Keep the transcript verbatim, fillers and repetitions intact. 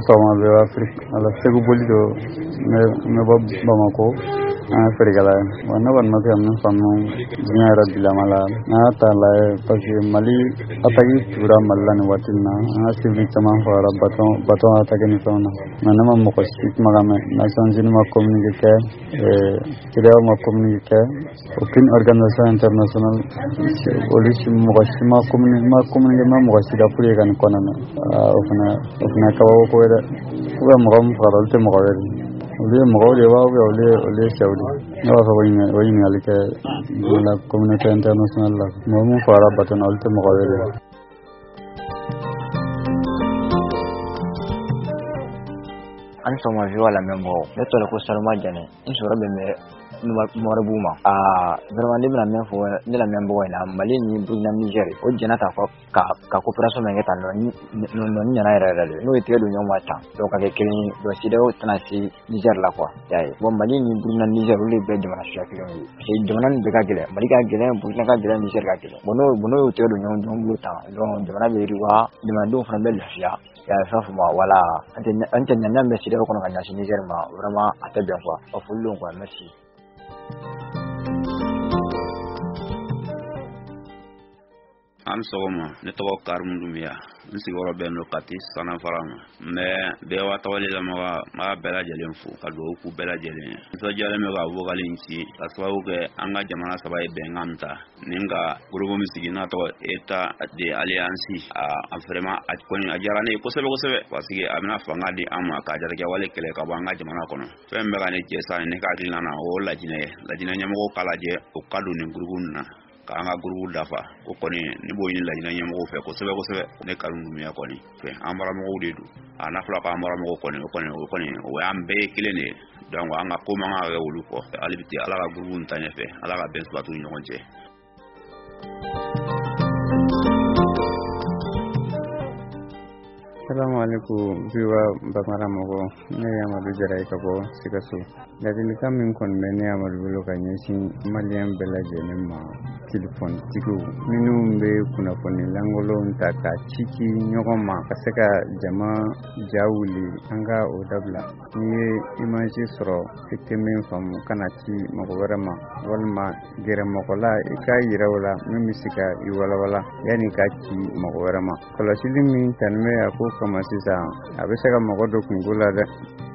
sɔgɔma bɛɛ Afrique ala Segu boli do ne bɔ Bamako an ferigala wa ne kɔni ma se ka min faamu diɲɛ yɛrɛ bilama la n'a y'a ta lajɛ parce que Mali ataki tugura Mali la nin waati in na an ka civil caman fagara baton baton ataki ni fɛnw na mais ne ma mɔgɔ si kuma kan mɛn Nations Unies ma communiqué kɛ C E D E A O ma communiqué kɛ aucune organisation internationale olu si mɔgɔ si ma communiqué ma communiqué ma mɔgɔ si ka pour que ka nin kɔnɔna o fana o fana kabako ye dɛ ou bien mɔgɔ min fagara olu tɛ mɔgɔ wɛrɛ olu ye mɔgɔw de b'aw olu ye olu ye cɛw de ne b'a fɛ o ɲininkali kɛ la communauté internationale la mɔgɔ min fagara bato na olu tɛ mɔgɔ wɛrɛ an sɔn ma viwa lamɛnbɔ ne tɔle ko Salma Jane n sɔrɔ bɛ mɛ Mɔribu ma ah vraiment ne bɛna min fɔ ne lamɛnbɔ in na Mali ni Burkina Niger o jɛna ta fɔ ka ka coopération min kɛ tan nɔ ni ɲana yɛrɛ yɛrɛ de n'o ye tigɛ don ɲɔgɔn ma tan donc ka kɛ kelen donc C E D E A O tɛna se Niger la quoi y'a ye bon Mali ni Burkina Niger olu bɛɛ jamana suguya kelen ye parce que jamana nin bɛɛ ka gɛlɛn Mali ka gɛlɛn Burkina ka gɛlɛn Niger ka gɛlɛn bon n'o bon n'o y'o tigɛ don ɲɔgɔn ɲɔgɔn bolo tan donc jamana bɛ yiriwa jamanadenw fana bɛ lafiya y'a fɛn fɔ ma voilà an tɛ ɲaniya bɛ C E D E A O kɔnɔ ka ɲɛsin Niger ma vraiment a tɛ bɛn quoi a foli don quoi merci. An sɔgɔma ne tɔgɔ Karimu Dumiya n sigiyɔrɔ bɛn don Kati Sanafara ma mais bɛɛ wa tɔgɔli lamɔga ma bɛɛ lajɛlen fo ka dugawu k'u bɛɛ lajɛlen nisɔndiyalen bɛ ka vocal in ci ka sababu kɛ an ka jamana saba ye bɛnkan min ta ni ka groupe min sigi n'a tɔgɔ État de Alliance a vraiment a kɔni a diyara ne ye kosɛbɛ kosɛbɛ parce que a bɛna fanga di an ma ka jatigɛ wale kɛlɛ ka bɔ an ka jamana kɔnɔ fɛn bɛ ka ne jɛ sa ne ka hakilina na o lajinɛ ye lajinɛ ɲɛmɔgɔw k'a lajɛ o ka don nin groupe nin na k'an ka groupe dafa o kɔni ne b'o ɲini lajinɛ ɲɛmɔgɔw fɛ kosɛbɛ kosɛbɛ ne Karimu Dumiya kɔni fɛ an baramɔgɔw de don a n'a fɔra k'an baramɔgɔw kɔni o kɔni o kɔni o y'an bɛɛ ye kelen de ye donc an ka ko man kan ka kɛ olu kɔ hali bi Ala ka groupe nin ta ɲɛfɛ Ala ka bɛn sabati u ni ɲɔgɔn cɛ. Assalamu alaikum biwa Bamara mɔgɔ ne ye Amadu Jara ye ka bɔ Sikaso ladilikan min kɔni bɛ ne Amadu bolo ka ɲɛsin maliyɛn bɛɛ lajɛlen ma tilefɔnitigiw minnu bɛ kunnafoni lankolonw ta ka ciki ɲɔgɔn ma ka se ka jama ja wuli an ka o dabila n'i ye image sɔrɔ i tɛ min faamu kana ci mɔgɔ wɛrɛ ma walima gɛrɛ mɔgɔ la i k'a yira o la min bɛ se ka i walawala yanni ka ci mɔgɔ wɛrɛ ma kɔlɔsili min tani bɛ a ko kama sisan a bɛ se ka mɔgɔ dɔ kungo la dɛ